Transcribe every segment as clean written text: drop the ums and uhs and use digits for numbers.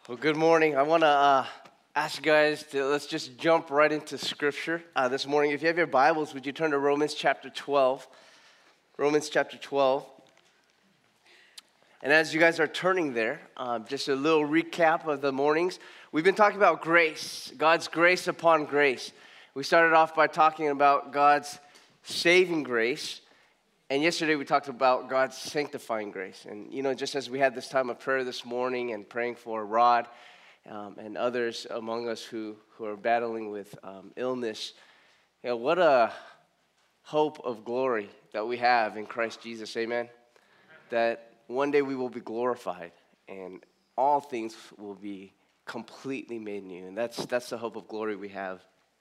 Well, good morning. I want to ask you guys let's just jump right into Scripture this morning. If you have your Bibles, would you turn to Romans chapter 12? Romans chapter 12. And as you guys are turning there, just a little recap of the mornings. We've been talking about grace, God's grace upon grace. We started off by talking about God's saving grace. And yesterday we talked about God's sanctifying grace. And, just as we had this time of prayer this morning and praying for Rod and others among us who are battling with illness, what a hope of glory that we have in Christ Jesus, amen? That one day we will be glorified and all things will be completely made new. And that's the hope of glory we have.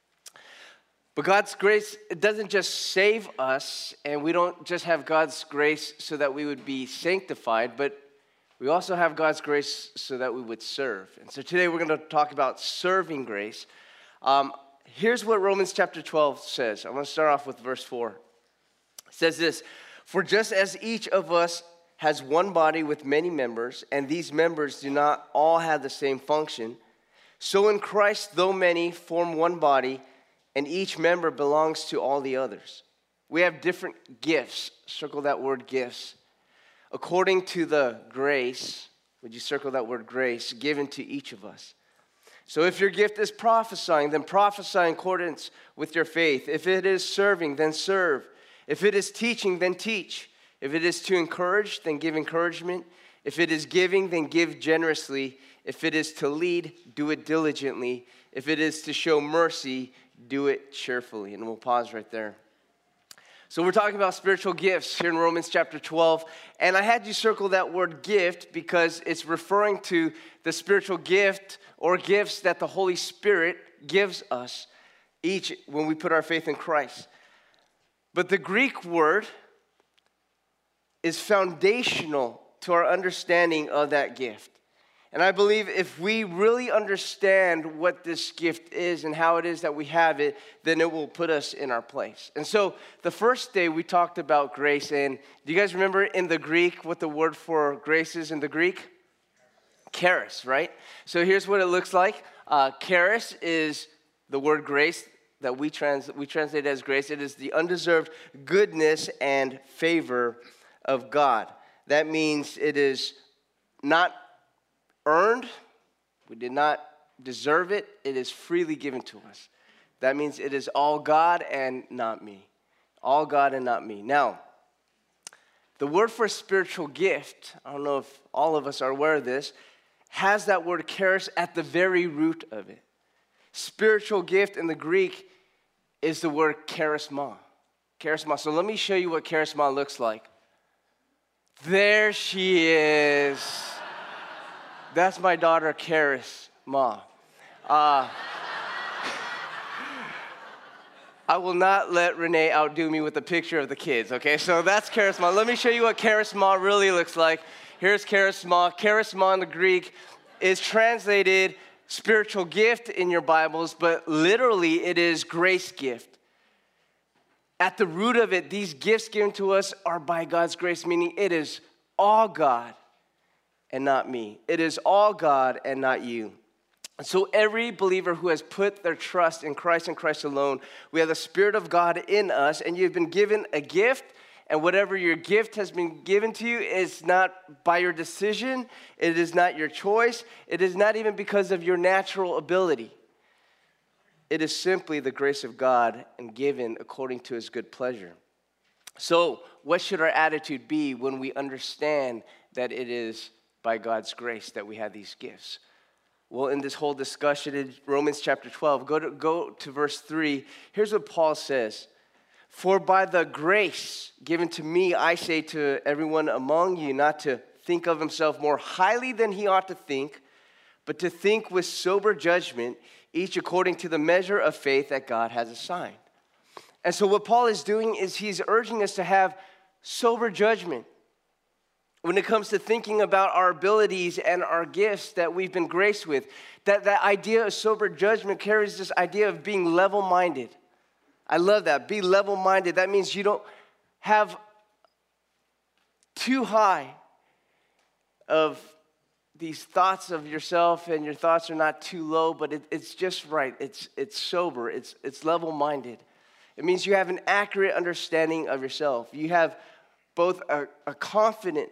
But God's grace, it doesn't just save us, and we don't just have God's grace so that we would be sanctified, but we also have God's grace so that we would serve. And so today we're going to talk about serving grace. Here's what Romans chapter 12 says. I'm going to start off with verse 4. It says this: "For just as each of us has one body with many members, and these members do not all have the same function, so in Christ, though many form one body, and each member belongs to all the others. We have different gifts." Circle that word gifts. "According to the grace," would you circle that word grace, "given to each of us. So if your gift is prophesying, then prophesy in accordance with your faith. If it is serving, then serve. If it is teaching, then teach. If it is to encourage, then give encouragement. If it is giving, then give generously. If it is to lead, do it diligently. If it is to show mercy, do it cheerfully." And we'll pause right there. So we're talking about spiritual gifts here in Romans chapter 12. And I had you circle that word gift because it's referring to the spiritual gift or gifts that the Holy Spirit gives us each when we put our faith in Christ. But the Greek word is foundational to our understanding of that gift. And I believe if we really understand what this gift is and how it is that we have it, then it will put us in our place. And so the first day we talked about grace. And do you guys remember in the Greek what the word for grace is in the Greek? Charis, right? So here's what it looks like. Charis is the word grace that we translate as grace. It is the undeserved goodness and favor of God. That means it is not earned. We did not deserve it. It is freely given to us. That means it is all God and not me. All God and not me. Now, the word for spiritual gift, I don't know if all of us are aware of this, has that word charis at the very root of it. Spiritual gift in the Greek is the word charisma. Charisma. So let me show you what charisma looks like. There she is. That's my daughter, Charis Ma. I will not let Renee outdo me with a picture of the kids, okay? So that's charisma. Let me show you what charisma really looks like. Here's charisma. Charisma in the Greek is translated spiritual gift in your Bibles, but literally it is grace gift. At the root of it, these gifts given to us are by God's grace, meaning it is all God and not me. It is all God and not you. So every believer who has put their trust in Christ and Christ alone, we have the Spirit of God in us, and you've been given a gift, and whatever your gift has been given to you is not by your decision, it is not your choice, it is not even because of your natural ability. It is simply the grace of God and given according to His good pleasure. So what should our attitude be when we understand that it is by God's grace that we have these gifts? Well, in this whole discussion in Romans chapter 12, go to verse 3. Here's what Paul says. "For by the grace given to me, I say to everyone among you not to think of himself more highly than he ought to think, but to think with sober judgment, each according to the measure of faith that God has assigned." And so what Paul is doing is he's urging us to have sober judgment when it comes to thinking about our abilities and our gifts that we've been graced with. That idea of sober judgment carries this idea of being level-minded. I love that. Be level-minded. That means you don't have too high of these thoughts of yourself, and your thoughts are not too low, but it's just right. It's sober. It's level-minded. It means you have an accurate understanding of yourself. You have both a confidence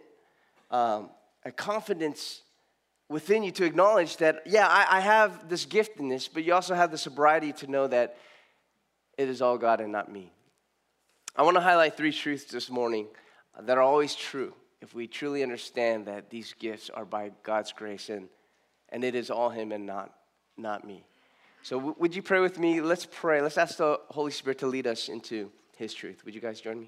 within you to acknowledge that, yeah, I have this giftedness, but you also have the sobriety to know that it is all God and not me. I want to highlight 3 truths this morning that are always true if we truly understand that these gifts are by God's grace and it is all Him and not me. So would you pray with me? Let's pray. Let's ask the Holy Spirit to lead us into His truth. Would you guys join me?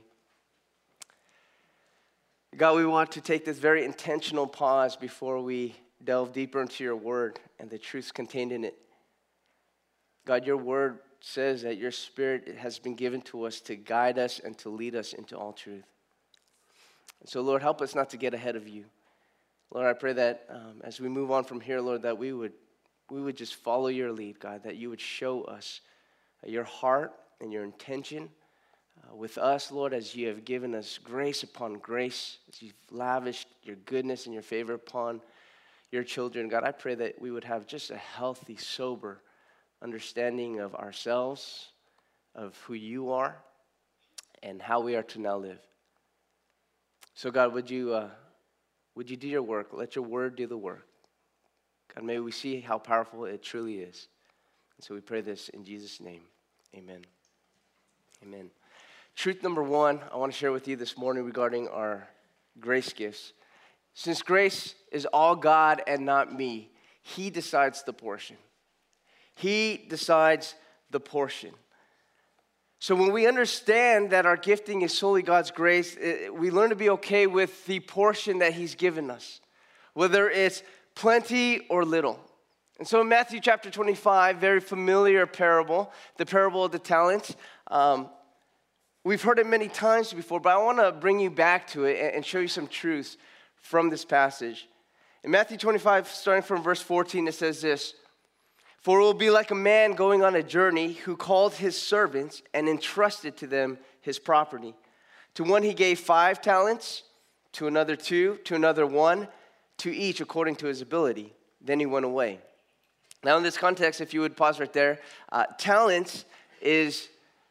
God, we want to take this very intentional pause before we delve deeper into your word and the truths contained in it. God, your word says that your Spirit has been given to us to guide us and to lead us into all truth. And so, Lord, help us not to get ahead of you. Lord, I pray that as we move on from here, Lord, that we would just follow your lead, God, that you would show us your heart and your intention with us, Lord, as you have given us grace upon grace, as you've lavished your goodness and your favor upon your children. God, I pray that we would have just a healthy, sober understanding of ourselves, of who you are, and how we are to now live. So, God, would you do your work? Let your word do the work. God, may we see how powerful it truly is. And so we pray this in Jesus' name. Amen. Amen. Truth number 1 I want to share with you this morning regarding our grace gifts. Since grace is all God and not me, He decides the portion. He decides the portion. So when we understand that our gifting is solely God's grace, we learn to be okay with the portion that He's given us, whether it's plenty or little. And so in Matthew chapter 25, very familiar parable, the parable of the talents. We've heard it many times before, but I want to bring you back to it and show you some truths from this passage. In Matthew 25, starting from verse 14, it says this: "For it will be like a man going on a journey who called his servants and entrusted to them his property. To one he gave 5 talents, to another 2, to another 1, to each according to his ability. Then he went away." Now in this context, if you would pause right there, talents is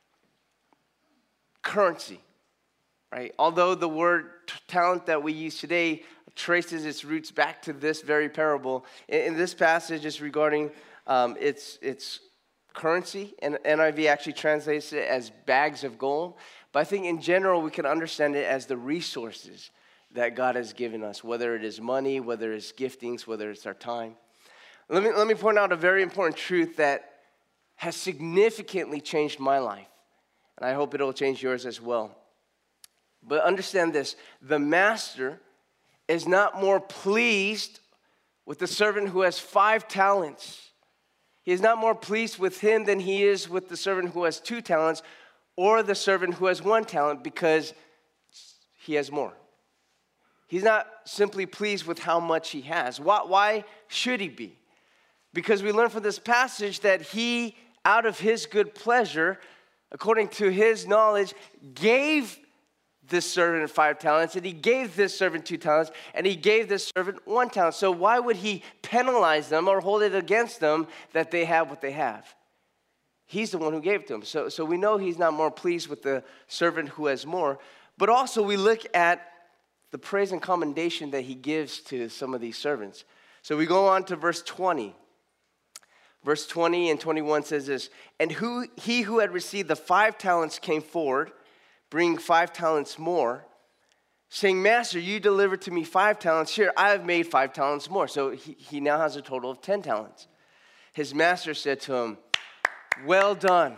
currency, right? Although the word talent that we use today traces its roots back to this very parable, in this passage is regarding its currency, and NIV actually translates it as bags of gold. But I think in general we can understand it as the resources that God has given us, whether it is money, whether it's giftings, whether it's our time. Let me point out a very important truth that has significantly changed my life, and I hope it'll change yours as well. But understand this: the master is not more pleased with the servant who has 5 talents. He is not more pleased with him than he is with the servant who has 2 talents or the servant who has 1 talent, because he has more. He's not simply pleased with how much he has. Why should he be? Because we learn from this passage that he, out of his good pleasure, according to his knowledge, gave this servant 5 talents, and he gave this servant 2 talents, and he gave this servant 1 talent. So why would he penalize them or hold it against them that they have what they have? He's the one who gave it to them. So we know he's not more pleased with the servant who has more. But also we look at the praise and commendation that he gives to some of these servants. So we go on to verse 20. Verse 20 and 21 says this: "And he who had received the 5 talents came forward, bringing 5 talents more, saying, 'Master, you delivered to me 5 talents. Here, I have made 5 talents more.' So he now has a total of 10 talents. His master said to him, 'Well done,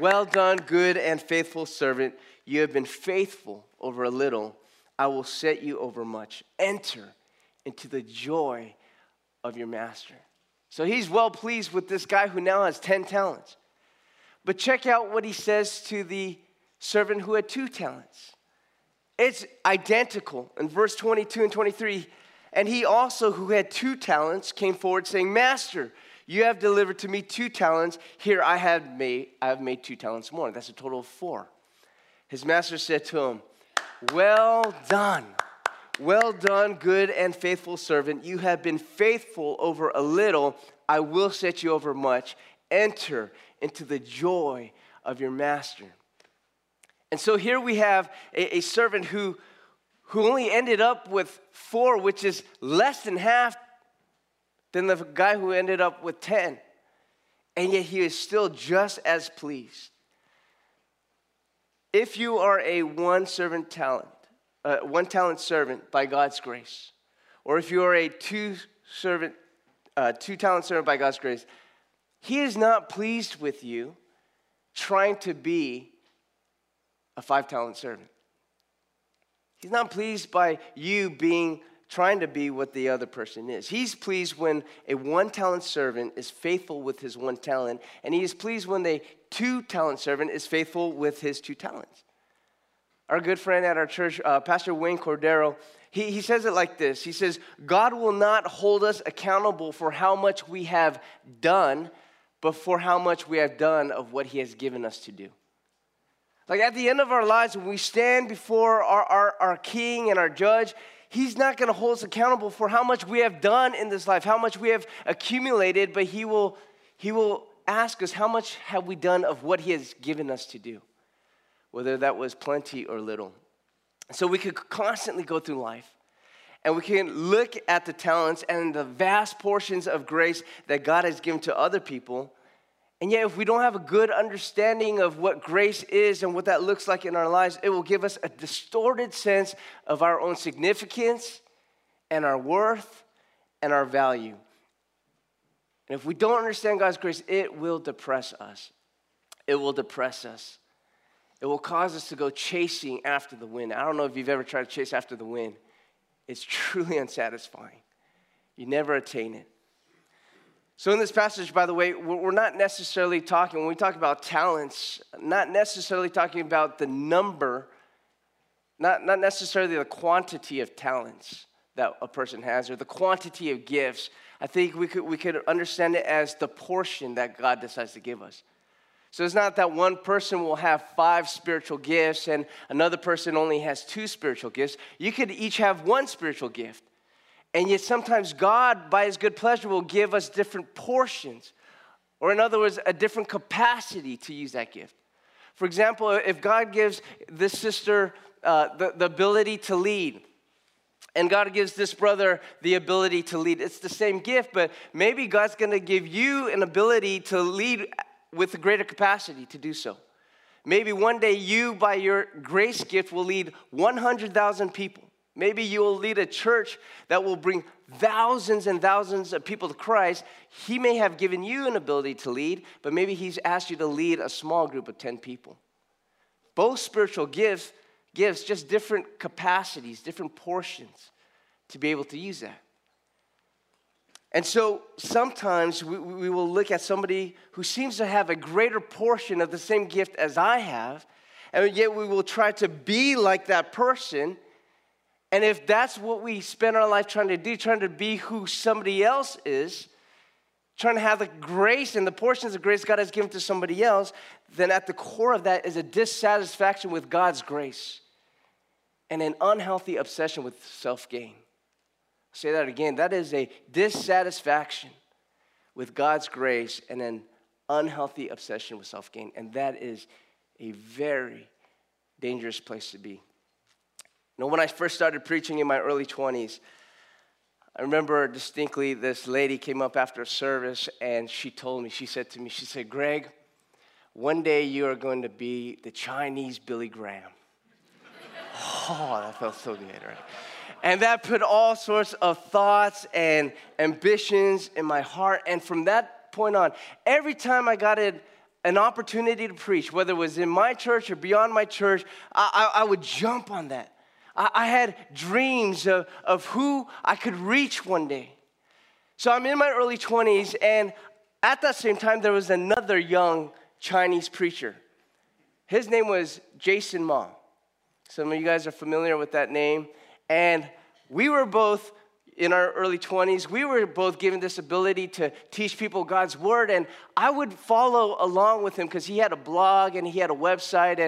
good and faithful servant. You have been faithful over a little. I will set you over much. Enter into the joy of your master.'" So he's well pleased with this guy who now has 10 talents. But check out what he says to the servant who had 2 talents. It's identical. In verse 22 and 23, "And he also who had 2 talents came forward, saying, 'Master, you have delivered to me 2 talents. Here I have made 2 talents more.'" That's a total of 4. His master said to him, "Well done, Well done, good and faithful servant. You have been faithful over a little. I will set you over much. Enter into the joy of your master." And so here we have a servant who only ended up with 4, which is less than half than the guy who ended up with 10. And yet he is still just as pleased. If you are a one talent servant by God's grace, or if you are a two talent servant by God's grace, he is not pleased with you trying to be a 5 talent servant. He's not pleased by you trying to be what the other person is. He's pleased when a 1 talent servant is faithful with his 1 talent, and he is pleased when a 2 talent servant is faithful with his 2 talents. Our good friend at our church, Pastor Wayne Cordero, he says it like this. He says, "God will not hold us accountable for how much we have done, but for how much we have done of what he has given us to do." Like at the end of our lives, when we stand before our king and our judge, he's not going to hold us accountable for how much we have done in this life, how much we have accumulated, but he will ask us, how much have we done of what he has given us to do, whether that was plenty or little. So we could constantly go through life, and we can look at the talents and the vast portions of grace that God has given to other people. And yet, if we don't have a good understanding of what grace is and what that looks like in our lives, it will give us a distorted sense of our own significance and our worth and our value. And if we don't understand God's grace, it will depress us. It will depress us. It will cause us to go chasing after the wind. I don't know if you've ever tried to chase after the wind. It's truly unsatisfying. You never attain it. So in this passage, by the way, we're not necessarily talking, when we talk about talents, not necessarily talking about the number, not necessarily the quantity of talents that a person has or the quantity of gifts. I think we could understand it as the portion that God decides to give us. So it's not that one person will have 5 spiritual gifts and another person only has 2 spiritual gifts. You could each have 1 spiritual gift. And yet sometimes God, by his good pleasure, will give us different portions. Or in other words, a different capacity to use that gift. For example, if God gives this sister the ability to lead, and God gives this brother the ability to lead, it's the same gift, but maybe God's going to give you an ability to lead with a greater capacity to do so. Maybe one day you, by your grace gift, will lead 100,000 people. Maybe you will lead a church that will bring thousands and thousands of people to Christ. He may have given you an ability to lead, but maybe he's asked you to lead a small group of 10 people. Both spiritual gifts, just different capacities, different portions to be able to use that. And so sometimes we will look at somebody who seems to have a greater portion of the same gift as I have, and yet we will try to be like that person. And if that's what we spend our life trying to do, trying to be who somebody else is, trying to have the grace and the portions of grace God has given to somebody else, then at the core of that is a dissatisfaction with God's grace and an unhealthy obsession with self-gain. I'll say that again. That is a dissatisfaction with God's grace and an unhealthy obsession with self-gain. And that is a very dangerous place to be. You know, when I first started preaching in my early 20s, I remember distinctly this lady came up after a service and she said to me, "Greg, one day you are going to be the Chinese Billy Graham." Oh, that felt so good, right? And that put all sorts of thoughts and ambitions in my heart. And from that point on, every time I got an opportunity to preach, whether it was in my church or beyond my church, I would jump on that. I had dreams of who I could reach one day. So I'm in my early 20s, and at that same time, there was another young Chinese preacher. His name was Jason Ma. Some of you guys are familiar with that name. And we were both, in our early 20s, we were both given this ability to teach people God's word. And I would follow along with him because he had a blog and he had a website. And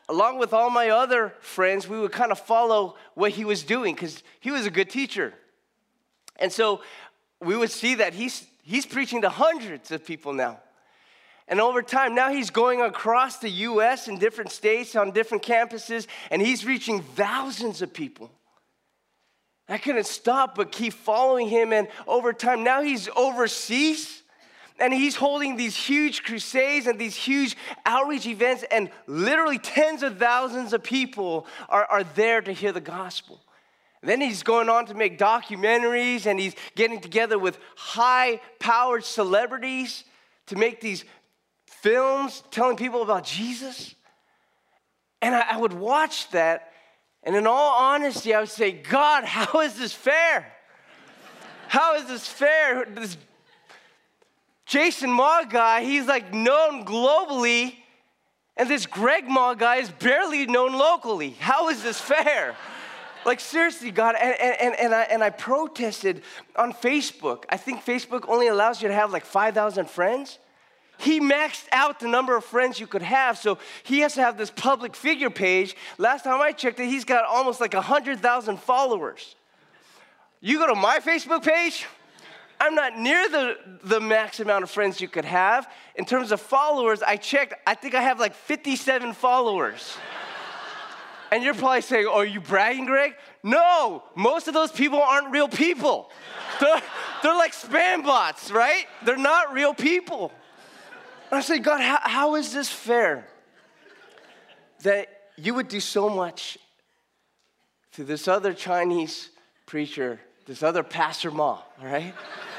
along with all my other friends, we would kind of follow what he was doing because he was a good teacher. And so we would see that he's preaching to hundreds of people now. And over time, now he's going across the U.S. in different states, on different campuses, and he's reaching thousands of people. I couldn't stop but keep following him, and over time, now he's overseas, and he's holding these huge crusades and these huge outreach events, and literally tens of thousands of people are there to hear the gospel. Then he's going on to make documentaries, and he's getting together with high-powered celebrities to make these films telling people about Jesus. And I would watch that, and in all honesty, I would say, God, how is this fair? How is this fair? This Jason Ma guy, he's like known globally, and this Greg Ma guy is barely known locally. How is this fair? Like, seriously, God, and I protested on Facebook. I think Facebook only allows you to have like 5,000 friends. He maxed out the number of friends you could have, so he has to have this public figure page. Last time I checked it, he's got almost like 100,000 followers. You go to my Facebook page, I'm not near the max amount of friends you could have. In terms of followers, I checked, I think I have like 57 followers. And you're probably saying, oh, are you bragging, Greg? No, most of those people aren't real people. They're like spam bots, right? They're not real people. And I say, God, how is this fair that you would do so much to this other Chinese preacher, this other Pastor Ma, all right?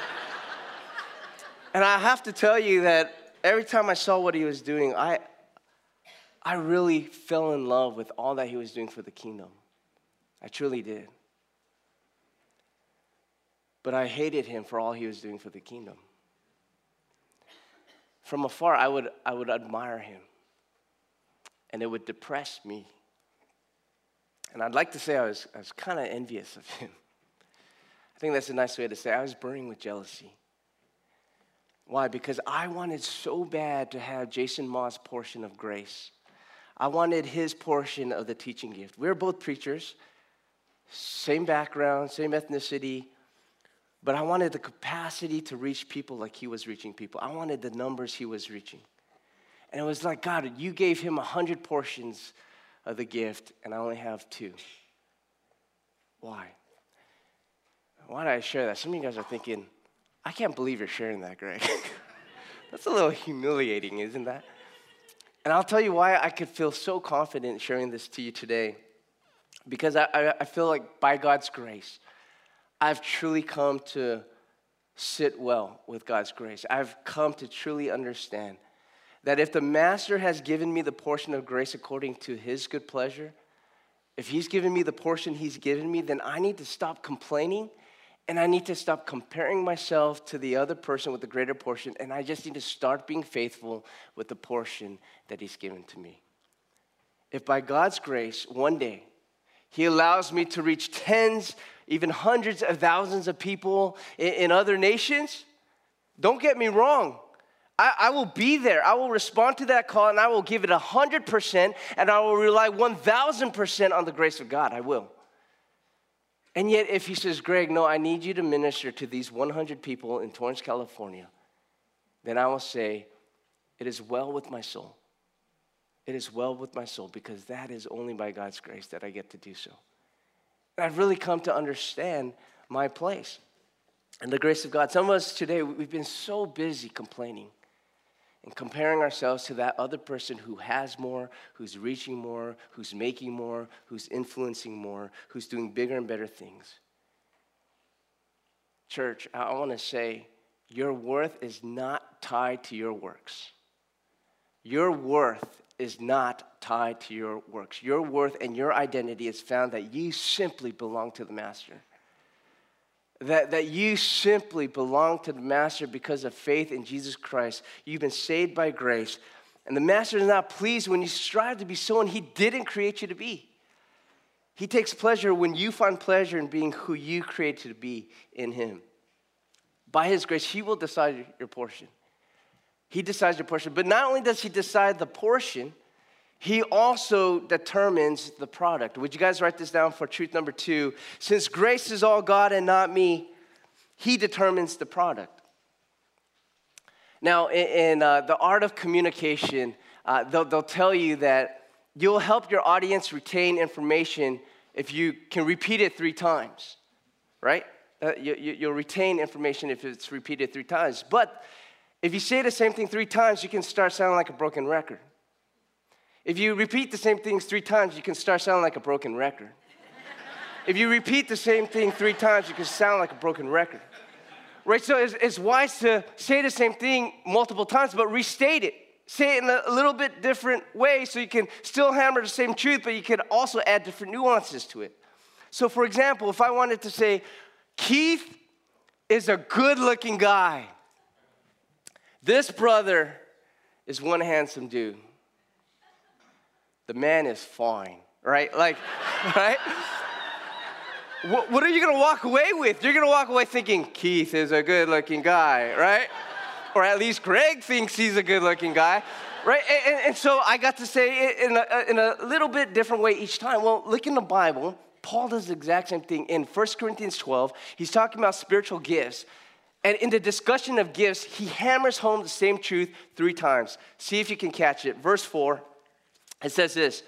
And I have to tell you that every time I saw what he was doing, I really fell in love with all that he was doing for the kingdom. I truly did. But I hated him for all he was doing for the kingdom. From afar, I would admire him, and it would depress me. And I'd like to say I was kind of envious of him. I think that's a nice way to say it. I was burning with jealousy. Why? Because I wanted so bad to have Jason Ma's portion of grace. I wanted his portion of the teaching gift. We were both preachers, same background, same ethnicity, but I wanted the capacity to reach people like he was reaching people. I wanted the numbers he was reaching. And it was like, God, you gave him 100 portions of the gift, and I only have 2. Why? Why did I share that? Some of you guys are thinking, I can't believe you're sharing that, Greg. That's a little humiliating, isn't that? And I'll tell you why I could feel so confident sharing this to you today. Because I feel like by God's grace, I've truly come to sit well with God's grace. I've come to truly understand that if the Master has given me the portion of grace according to his good pleasure, if he's given me the portion he's given me, then I need to stop complaining, and I need to stop comparing myself to the other person with the greater portion, and I just need to start being faithful with the portion that he's given to me. If by God's grace, one day, he allows me to reach tens, even hundreds of thousands of people in other nations, don't get me wrong. I will be there. I will respond to that call, and I will give it 100%, and I will rely 1,000% on the grace of God. I will. And yet, if he says, Greg, no, I need you to minister to these 100 people in Torrance, California, then I will say, it is well with my soul. It is well with my soul, because that is only by God's grace that I get to do so. And I've really come to understand my place and the grace of God. Some of us today, we've been so busy complaining and comparing ourselves to that other person who has more, who's reaching more, who's making more, who's influencing more, who's doing bigger and better things. Church, I want to say, your worth is not tied to your works. Your worth is not tied to your works. Your worth and your identity is found that you simply belong to the Master. That you simply belong to the Master because of faith in Jesus Christ. You've been saved by grace. And the Master is not pleased when you strive to be someone he didn't create you to be. He takes pleasure when you find pleasure in being who you created to be in him. By his grace, he will decide your portion. He decides your portion. But not only does he decide the portion, He also determines the product. Would you guys write this down for truth number 2? Since grace is all God and not me, he determines the product. Now, in the art of communication, they'll tell you that you'll help your audience retain information if you can repeat it 3 times, right? You'll retain information if it's repeated 3 times. But if you say the same thing 3 times, you can start sounding like a broken record. If you repeat the same things 3 times, you can start sounding like a broken record. If you repeat the same thing 3 times, you can sound like a broken record. Right, so it's wise to say the same thing multiple times, but restate it. Say it in a little bit different way so you can still hammer the same truth, but you can also add different nuances to it. So for example, if I wanted to say, Keith is a good-looking guy. This brother is one handsome dude. The man is fine, right? Like, right? What are you going to walk away with? You're going to walk away thinking, Keith is a good-looking guy, right? Or at least Greg thinks he's a good-looking guy, right? And so I got to say it in a little bit different way each time. Well, look in the Bible. Paul does the exact same thing. In 1 Corinthians 12, he's talking about spiritual gifts. And in the discussion of gifts, he hammers home the same truth 3 times. See if you can catch it. Verse 4, it says this.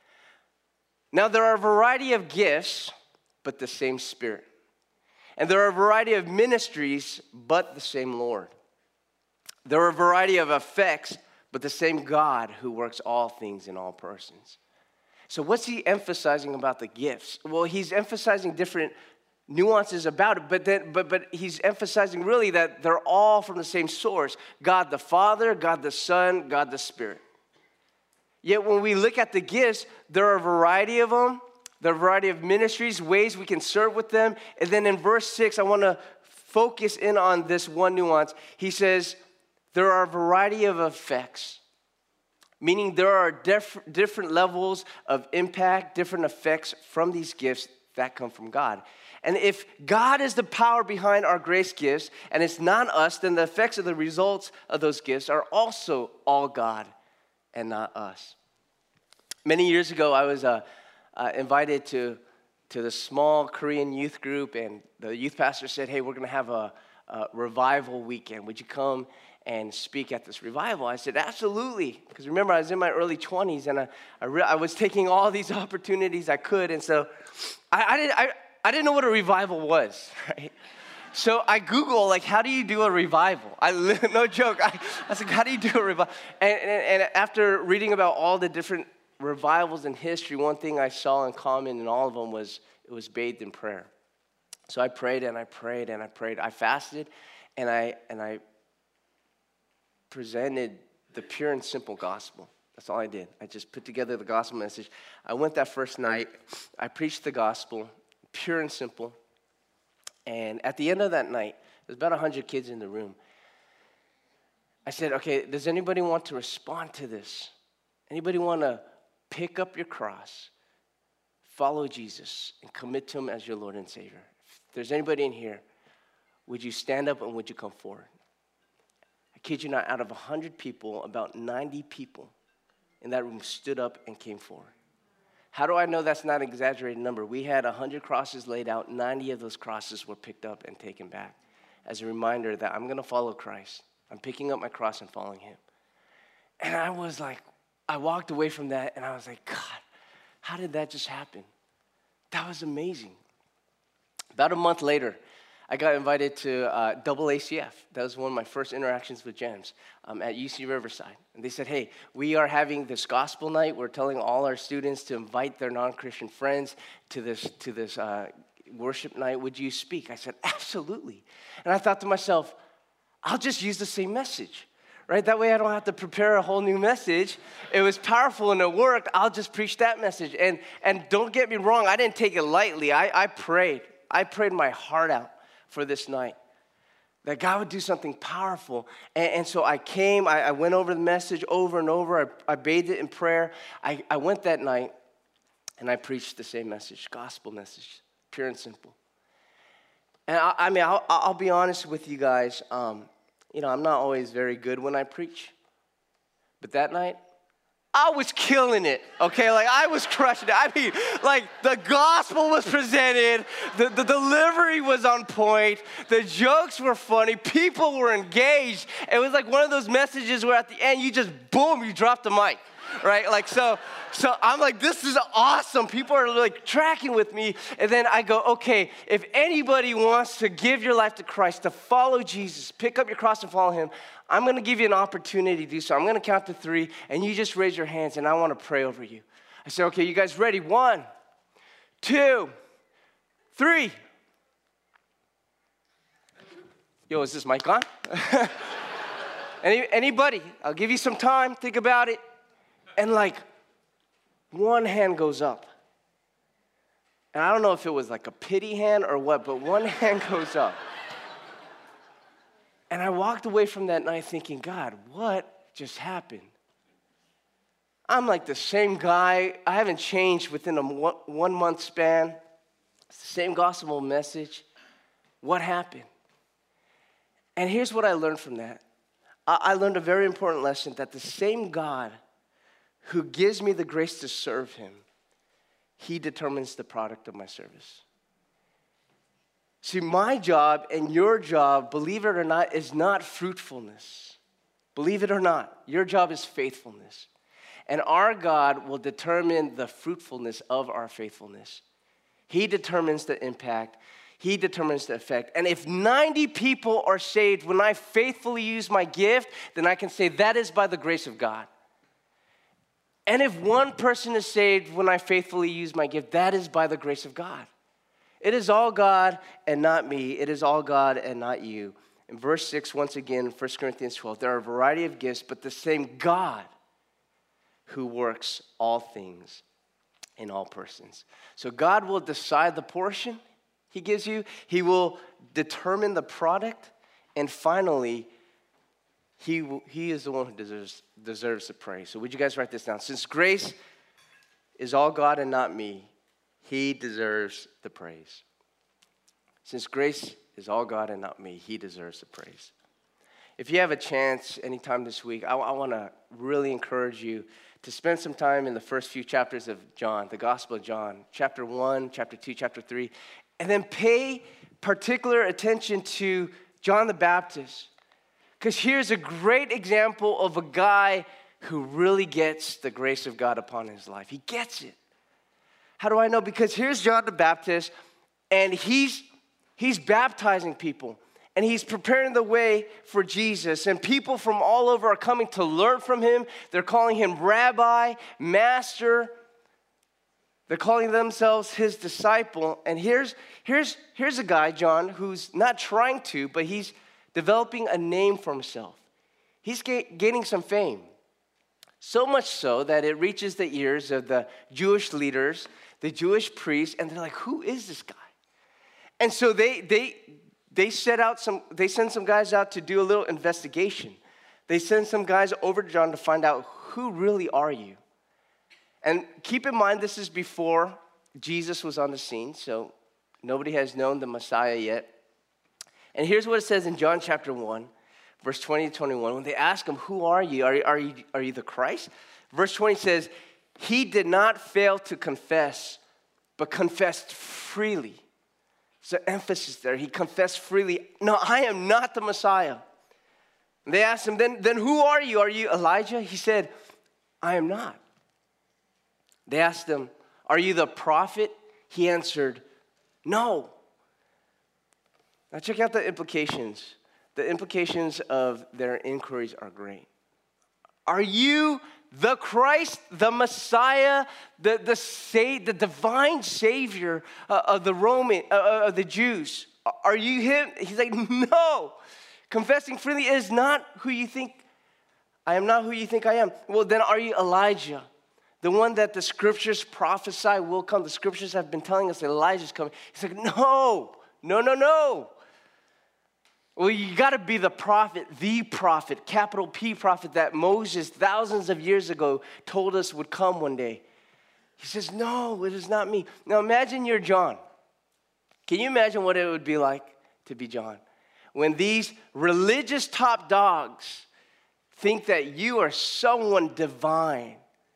Now there are a variety of gifts, but the same Spirit. And there are a variety of ministries, but the same Lord. There are a variety of effects, but the same God who works all things in all persons. So what's he emphasizing about the gifts? Well, he's emphasizing different nuances about it, but he's emphasizing really that they're all from the same source. God the Father, God the Son, God the Spirit. Yet when we look at the gifts, there are a variety of them. There are a variety of ministries, ways we can serve with them. And then in verse 6, I want to focus in on this one nuance. He says, there are a variety of effects, meaning there are different levels of impact, different effects from these gifts that come from God. And if God is the power behind our grace gifts, and it's not us, then the effects of the results of those gifts are also all God and not us. Many years ago, I was invited to the small Korean youth group, and the youth pastor said, hey, we're going to have a revival weekend. Would you come and speak at this revival? I said, absolutely, because remember, I was in my early 20s, and I was taking all these opportunities I could, and so I didn't know what a revival was, right? So I Googled, like, how do you do a revival? No joke. I was like, how do you do a revival? And after reading about all the different revivals in history, one thing I saw in common in all of them was it was bathed in prayer. So I prayed and I prayed and I prayed. I fasted and I presented the pure and simple gospel. That's all I did. I just put together the gospel message. I went that first night. I preached the gospel, pure and simple. And at the end of that night, there's about 100 kids in the room. I said, okay, does anybody want to respond to this? Anybody want to pick up your cross, follow Jesus, and commit to him as your Lord and Savior? If there's anybody in here, would you stand up and would you come forward? I kid you not, out of 100 people, about 90 people in that room stood up and came forward. How do I know that's not an exaggerated number? We had 100 crosses laid out. 90 of those crosses were picked up and taken back as a reminder that I'm going to follow Christ. I'm picking up my cross and following him. And I was like, I walked away from that and I was like, God, how did that just happen? That was amazing. About a month later, I got invited to Double ACF. That was one of my first interactions with GEMS at UC Riverside. And they said, hey, we are having this gospel night. We're telling all our students to invite their non-Christian friends to this worship night. Would you speak? I said, absolutely. And I thought to myself, I'll just use the same message, right? That way I don't have to prepare a whole new message. It was powerful and it worked. I'll just preach that message. And don't get me wrong, I didn't take it lightly. I prayed. I prayed my heart out for this night, that God would do something powerful. And so I came, I went over the message over and over. I bathed it in prayer. I went that night and I preached the same message, gospel message, pure and simple. And I'll be honest with you guys. I'm not always very good when I preach. But that night, I was killing it, okay? Like, I was crushing it. I mean, like, the gospel was presented, the delivery was on point, the jokes were funny, people were engaged. It was like one of those messages where at the end, you just, boom, you drop the mic, right? Like, so I'm like, this is awesome. People are like tracking with me. And then I go, okay, if anybody wants to give your life to Christ, to follow Jesus, pick up your cross and follow him, I'm going to give you an opportunity to do so. I'm going to count to 3, and you just raise your hands, and I want to pray over you. I say, okay, you guys ready? 1, 2, 3. Yo, is this mic on? Anybody? I'll give you some time. Think about it. And like, one hand goes up. And I don't know if it was like a pity hand or what, but one hand goes up. And I walked away from that night thinking, God, what just happened? I'm like the same guy. I haven't changed within a 1 month span. It's the same gospel message. What happened? And here's what I learned from that. I learned a very important lesson, that the same God who gives me the grace to serve him, he determines the product of my service. See, my job and your job, believe it or not, is not fruitfulness. Believe it or not, your job is faithfulness. And our God will determine the fruitfulness of our faithfulness. He determines the impact. He determines the effect. And if 90 people are saved when I faithfully use my gift, then I can say that is by the grace of God. And if one person is saved when I faithfully use my gift, that is by the grace of God. It is all God and not me. It is all God and not you. In verse 6, once again, 1 Corinthians 12, there are a variety of gifts, but the same God who works all things in all persons. So God will decide the portion he gives you. He will determine the product. And finally, he is the one who deserves the praise. So would you guys write this down? Since grace is all God and not me, he deserves the praise. Since grace is all God and not me, he deserves the praise. If you have a chance anytime this week, I want to really encourage you to spend some time in the first few chapters of John, the Gospel of John, chapter 1, chapter 2, chapter 3, and then pay particular attention to John the Baptist. Because here's a great example of a guy who really gets the grace of God upon his life. He gets it. How do I know? Because here's John the Baptist, and he's baptizing people, and he's preparing the way for Jesus. And people from all over are coming to learn from him. They're calling him rabbi, master. They're calling themselves his disciple. And here's a guy, John, who's not trying to, but he's developing a name for himself. He's gaining some fame. So much so that it reaches the ears of the Jewish leaders, the Jewish priests, and they're like, who is this guy? And so they send some guys out to do a little investigation. They send some guys over to John to find out, who really are you? And keep in mind, this is before Jesus was on the scene, so nobody has known the Messiah yet. And here's what it says in John chapter 1, verse 20 to 21. When they ask him, who are you? Are you the Christ? Verse 20 says, he did not fail to confess, but confessed freely. So emphasis there. He confessed freely, no, I am not the Messiah. And they asked him, then who are you? Are you Elijah? He said, I am not. They asked him, are you the prophet? He answered, no. Now check out the implications. The implications of their inquiries are great. Are you the Christ, the Messiah, the divine Savior of the Jews? Are you him? He's like, no. Confessing freely is not who you think. I am not who you think I am. Well, then are you Elijah? The one that the scriptures prophesy will come. The scriptures have been telling us that Elijah's coming. He's like, no. Well, you got to be the prophet, capital P prophet that Moses thousands of years ago told us would come one day. He says, no, it is not me. Now imagine you're John. Can you imagine what it would be like to be John? When these religious top dogs think that you are someone divine,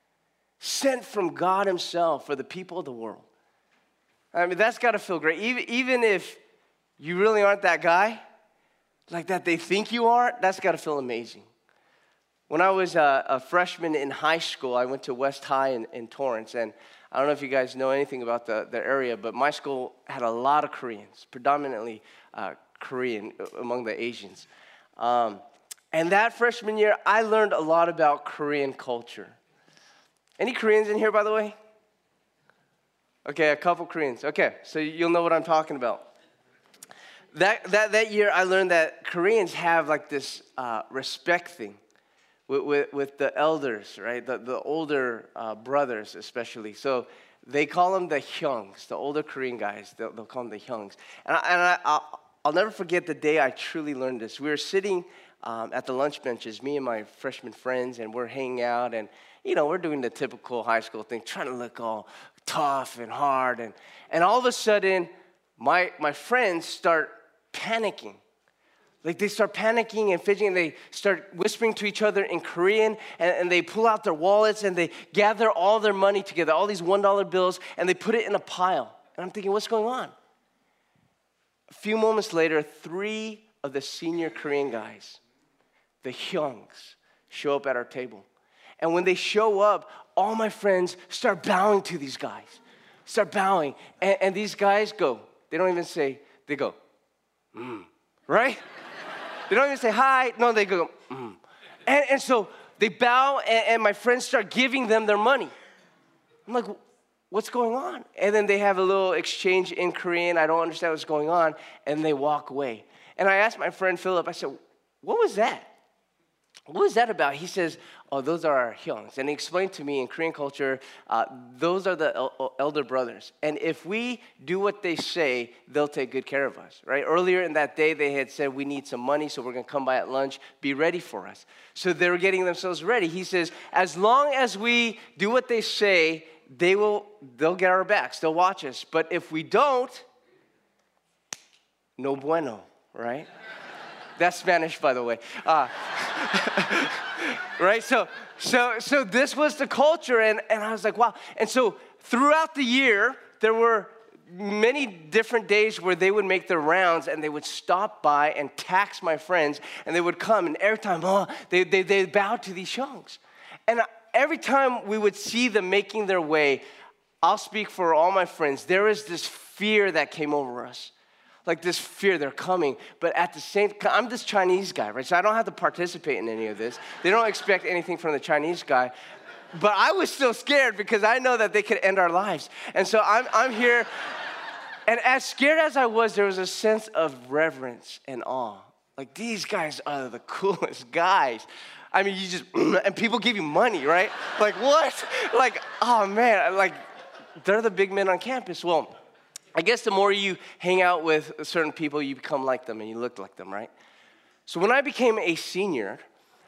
sent from God himself for the people of the world. I mean, that's got to feel great. Even if you really aren't that guy, like that they think you are, that's got to feel amazing. When I was a freshman in high school, I went to West High in Torrance, and I don't know if you guys know anything about the area, but my school had a lot of Koreans, predominantly Korean among the Asians. And that freshman year, I learned a lot about Korean culture. Any Koreans in here, by the way? Okay, a couple Koreans. Okay, so you'll know what I'm talking about. That year, I learned that Koreans have like this respect thing with the elders, right? The older brothers especially. So they call them the hyungs, the older Korean guys. They'll call them the hyungs. And I'll never forget the day I truly learned this. We were sitting at the lunch benches, me and my freshman friends, and we're hanging out, and we're doing the typical high school thing, trying to look all tough and hard, and all of a sudden, my friends start panicking. Like they start panicking and fidgeting, and they start whispering to each other in Korean, and they pull out their wallets, and they gather all their money together, all these $1 bills, and they put it in a pile. And I'm thinking, what's going on? A few moments later, 3 of the senior Korean guys, the hyungs, show up at our table. And when they show up, all my friends start bowing to these guys. Start bowing. And these guys go, they don't even say, they go, right? They don't even say hi. No, they go, And so they bow, and my friends start giving them their money. I'm like, what's going on? And then they have a little exchange in Korean. I don't understand what's going on. And they walk away. And I asked my friend Philip, I said, what was that? What was that about? He says, oh, those are our hyungs. And he explained to me in Korean culture, those are the elder brothers. And if we do what they say, they'll take good care of us, right? Earlier in that day, they had said, we need some money, so we're going to come by at lunch. Be ready for us. So they were getting themselves ready. He says, as long as we do what they say, they'll get our backs. They'll watch us. But if we don't, no bueno, right? That's Spanish, by the way. Right? So this was the culture, and I was like, wow. And so throughout the year, there were many different days where they would make their rounds, and they would stop by and tax my friends, and they would come, and every time, they bowed to these hyungs. And every time we would see them making their way, I'll speak for all my friends, there is this fear that came over us. Like this fear, they're coming. But at the same time, I'm this Chinese guy, right? So I don't have to participate in any of this. They don't expect anything from the Chinese guy. But I was still scared because I know that they could end our lives. And so I'm here. And as scared as I was, there was a sense of reverence and awe. Like, these guys are the coolest guys. I mean, you just, and people give you money, right? Like, what? Like, oh man, like, they're the big men on campus. Well, I guess the more you hang out with certain people, you become like them and you look like them, right? So when I became a senior,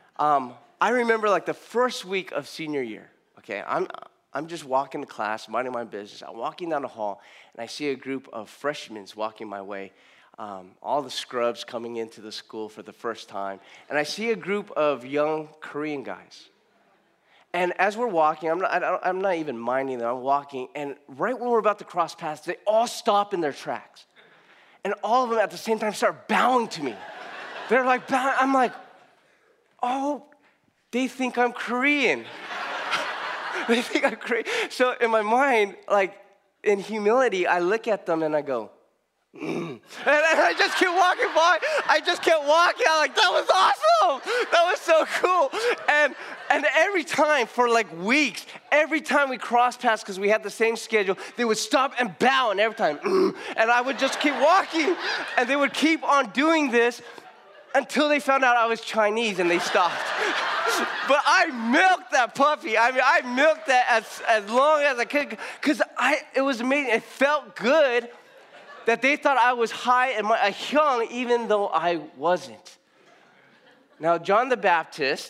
I remember like the first week of senior year, okay? I'm just walking to class, minding my business. I'm walking down the hall, and I see a group of freshmen walking my way, all the scrubs coming into the school for the first time. And I see a group of young Korean guys. And as we're walking, I'm not even minding them. I'm walking, and right when we're about to cross paths, they all stop in their tracks. And all of them at the same time start bowing to me. They're like bowing. I'm like, oh, they think I'm Korean. They think I'm Korean. So in my mind, like in humility, I look at them and I go, And I just kept walking by. I just kept walking. I'm like, that was awesome. That was so cool. And every time for like weeks, every time we crossed paths, because we had the same schedule, they would stop and bow, and every time, and I would just keep walking, and they would keep on doing this until they found out I was Chinese, and they stopped. But I milked that puppy. I mean, I milked that as long as I could, because it was amazing. It felt good that they thought I was high and a hyung, even though I wasn't. Now, John the Baptist,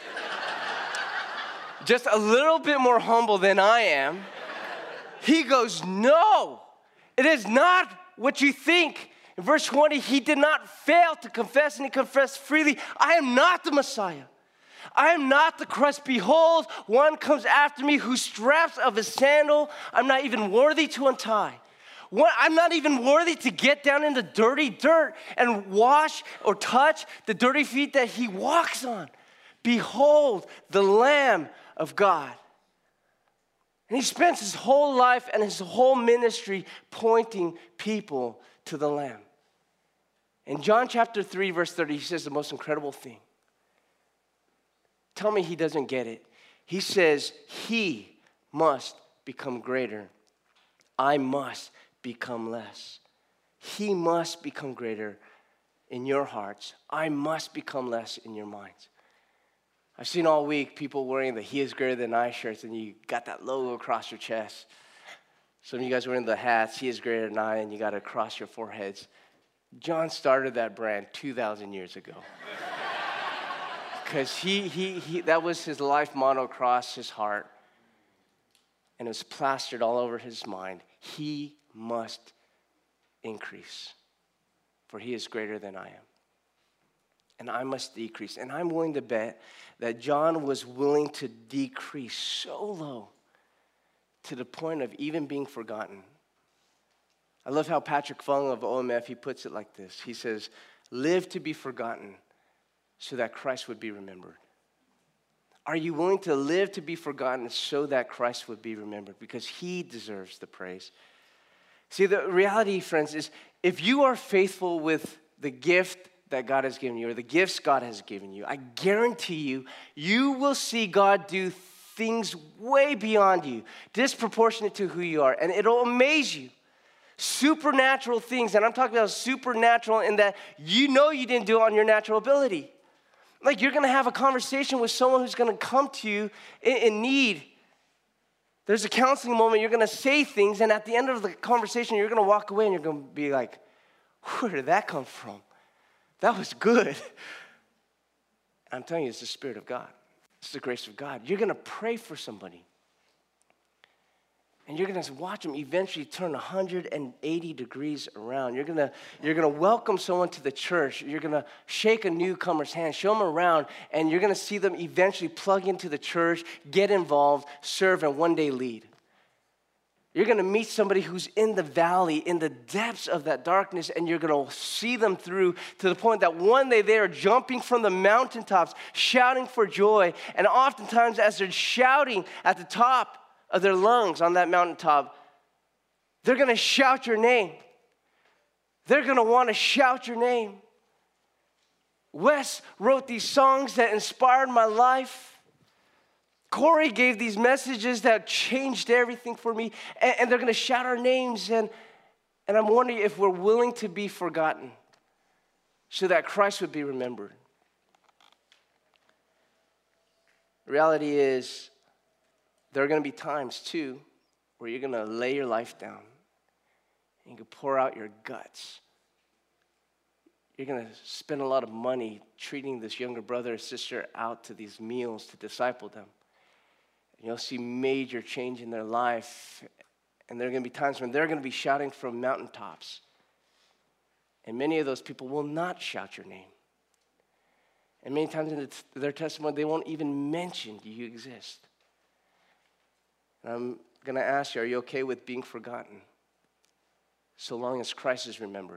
just a little bit more humble than I am, he goes, no, it is not what you think. In verse 20, he did not fail to confess, and he confessed freely, I am not the Messiah. I am not the Christ. Behold, one comes after me whose straps of his sandal I'm not even worthy to untie. I'm not even worthy to get down in the dirty dirt and wash or touch the dirty feet that he walks on. Behold, the Lamb of God. And he spends his whole life and his whole ministry pointing people to the Lamb. In John chapter 3, verse 30, he says the most incredible thing. Tell me he doesn't get it. He says, he must become greater. I must become less. He must become greater in your hearts. I must become less in your minds. I've seen all week people wearing the He is greater than I shirts, and you got that logo across your chest. Some of you guys wearing the hats, He is greater than I, and you got it across your foreheads. John started that brand 2,000 years ago. Because that was his life motto across his heart. And it was plastered all over his mind. He must increase, for he is greater than I am. And I must decrease. And I'm willing to bet that John was willing to decrease so low to the point of even being forgotten. I love how Patrick Fung of OMF, he puts it like this. He says, live to be forgotten so that Christ would be remembered. Are you willing to live to be forgotten so that Christ would be remembered? Because he deserves the praise. See, the reality, friends, is if you are faithful with the gift that God has given you, or the gifts God has given you, I guarantee you, you will see God do things way beyond you, disproportionate to who you are, and it'll amaze you. Supernatural things, and I'm talking about supernatural in that you know you didn't do it on your natural ability. Like you're going to have a conversation with someone who's going to come to you in need. There's a counseling moment, you're going to say things, and at the end of the conversation, you're going to walk away and you're going to be like, where did that come from? That was good. I'm telling you, it's the Spirit of God. It's the grace of God. You're going to pray for somebody. And you're going to watch them eventually turn 180 degrees around. You're going to welcome someone to the church. You're going to shake a newcomer's hand, show them around, and you're going to see them eventually plug into the church, get involved, serve, and one day lead. You're going to meet somebody who's in the valley, in the depths of that darkness, and you're going to see them through to the point that one day they are jumping from the mountaintops, shouting for joy. And oftentimes as they're shouting at the top of their lungs on that mountaintop, they're going to shout your name. They're going to want to shout your name. Wes wrote these songs that inspired my life. Corey gave these messages that changed everything for me, and they're going to shout our names, and I'm wondering if we're willing to be forgotten so that Christ would be remembered. The reality is, there are going to be times, too, where you're going to lay your life down, and you can pour out your guts. You're going to spend a lot of money treating this younger brother or sister out to these meals to disciple them. You'll see major change in their life. And there are going to be times when they're going to be shouting from mountaintops. And many of those people will not shout your name. And many times in their testimony, they won't even mention you exist. And I'm going to ask you, are you okay with being forgotten? So long as Christ is remembered.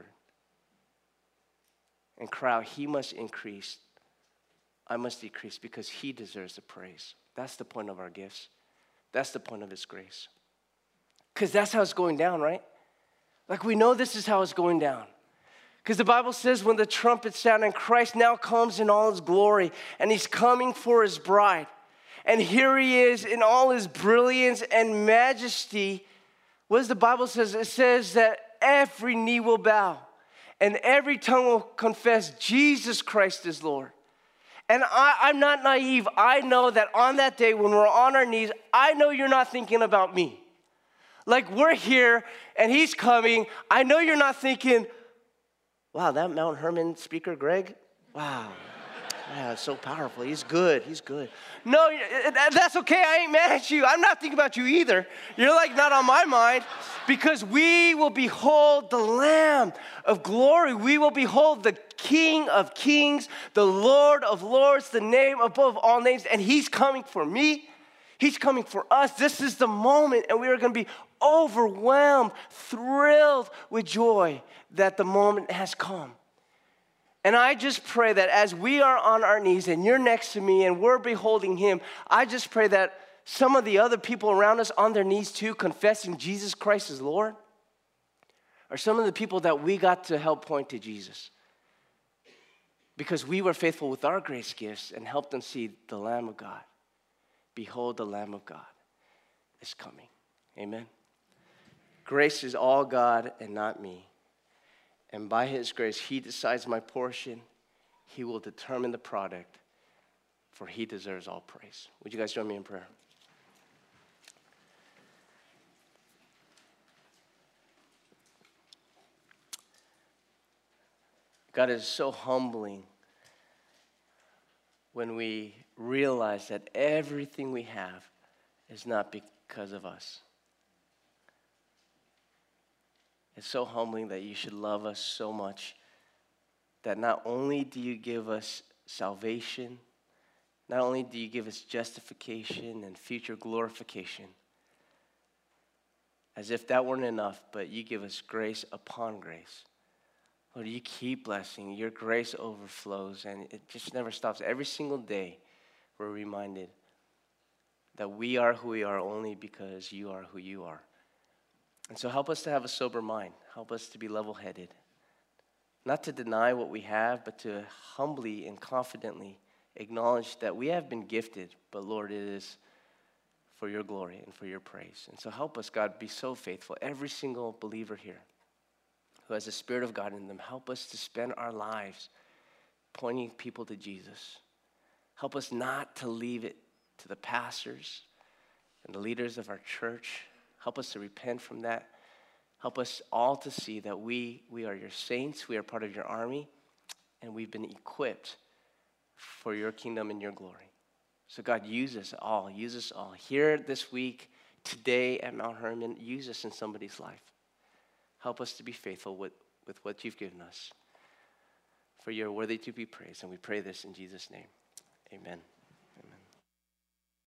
And cry out, he must increase, I must decrease, because he deserves the praise. That's the point of our gifts. That's the point of his grace. Because that's how it's going down, right? Like we know this is how it's going down. Because the Bible says when the trumpet sounds and Christ now comes in all his glory and he's coming for his bride. And here he is in all his brilliance and majesty. What does the Bible says? It says that every knee will bow and every tongue will confess Jesus Christ is Lord. And I'm not naive. I know that on that day when we're on our knees, I know you're not thinking about me. Like we're here and he's coming. I know you're not thinking, wow, that Mount Hermon speaker, Greg? Wow. Yeah, it's so powerful. He's good. He's good. No, that's okay. I ain't mad at you. I'm not thinking about you either. You're like not on my mind, because we will behold the Lamb of glory. We will behold the King of kings, the Lord of lords, the name above all names. And he's coming for me. He's coming for us. This is the moment, and we are going to be overwhelmed, thrilled with joy that the moment has come. And I just pray that as we are on our knees and you're next to me and we're beholding him, I just pray that some of the other people around us on their knees too, confessing Jesus Christ as Lord, are some of the people that we got to help point to Jesus. Because we were faithful with our grace gifts and helped them see the Lamb of God. Behold, the Lamb of God is coming. Amen. Grace is all God and not me. And by his grace, he decides my portion. He will determine the product, for he deserves all praise. Would you guys join me in prayer? God, is so humbling when we realize that everything we have is not because of us. It's so humbling that you should love us so much that not only do you give us salvation, not only do you give us justification and future glorification, as if that weren't enough, but you give us grace upon grace. Lord, you keep blessing. Your grace overflows, and it just never stops. Every single day, we're reminded that we are who we are only because you are who you are. And so help us to have a sober mind. Help us to be level-headed. Not to deny what we have, but to humbly and confidently acknowledge that we have been gifted, but Lord, it is for your glory and for your praise. And so help us, God, be so faithful. Every single believer here who has the Spirit of God in them, help us to spend our lives pointing people to Jesus. Help us not to leave it to the pastors and the leaders of our church. Help us to repent from that. Help us all to see that we are your saints, we are part of your army, and we've been equipped for your kingdom and your glory. So God, use us all. Use us all. Here this week, today at Mount Hermon, use us in somebody's life. Help us to be faithful with what you've given us. For you're worthy to be praised, and we pray this in Jesus' name. Amen.